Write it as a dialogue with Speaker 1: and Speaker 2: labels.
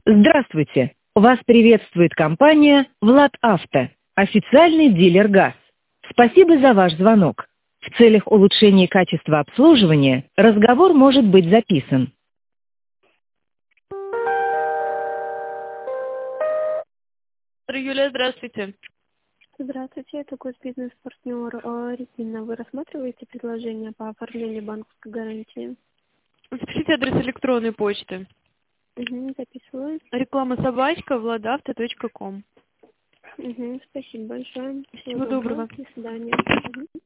Speaker 1: Здравствуйте! Вас приветствует компания «Влад Авто», официальный дилер ГАЗ. Спасибо за ваш звонок. В целях улучшения качества обслуживания разговор может быть записан. Юлия, здравствуйте.
Speaker 2: Здравствуйте, это госбизнес-партнер Регина. Вы рассматриваете предложение по оформлению банковской гарантии?
Speaker 1: Запишите адрес электронной почты.
Speaker 2: Угу, записываю.
Speaker 1: Реклама собачка vladavto.com.
Speaker 2: Угу, спасибо большое.
Speaker 1: Всего доброго.
Speaker 2: До свидания. Мгм.